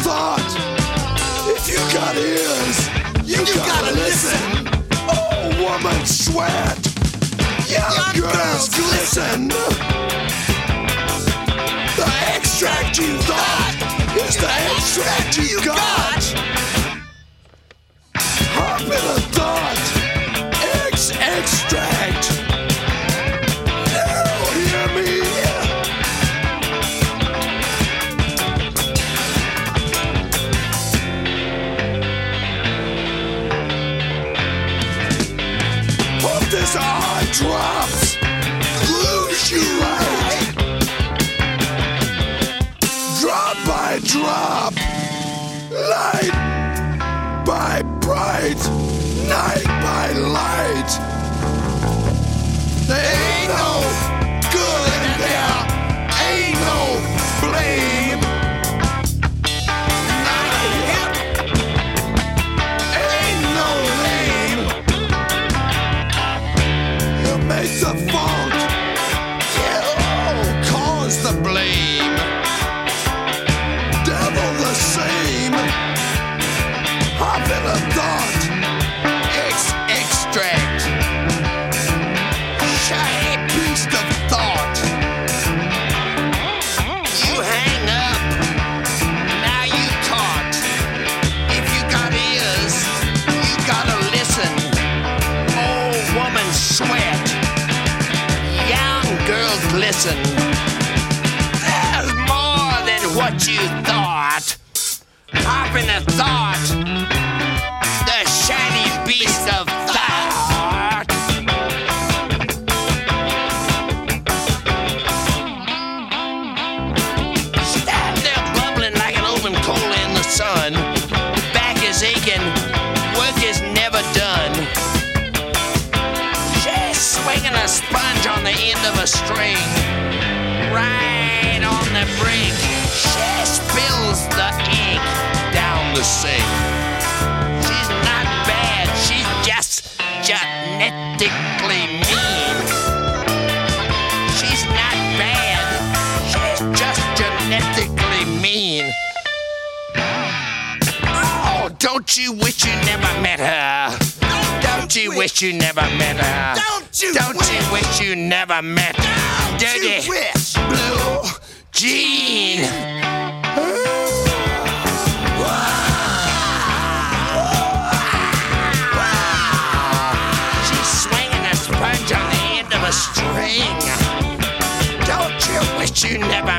thought. If you got ears, you gotta listen. Oh, woman, sweat. Young girls glisten. The extract you thought is the extract you got. Hop in a thought. Extract. Now hear me. Hope this eye drops. Glues you right. Drop by drop. Light by bright. Night by light. There ain't no good and there ain't no blame. Not a hip, ain't no lame. You make the fault, you cause the blame. Devil the same, hop in a thought. Extract. Shiny beast of thought. You hang up. Now you caught. If you got ears, you gotta listen. Old woman sweat. Young girl glisten. There's more than what you thought. Hop in a thought. The shiny beast of thought. Stand there bubbling like an open coal in the sun. Back is aching, work is never done. She's swinging a sponge on the end of a string. Right on the brink, she spills the ink down the sink. She's not bad, she's just genetically mean. She's not bad, she's just genetically mean. Oh, don't you wish you never met her? Don't you wish you never met her? Don't you wish you never met Dirty Blue Jean? String. Don't you wish you never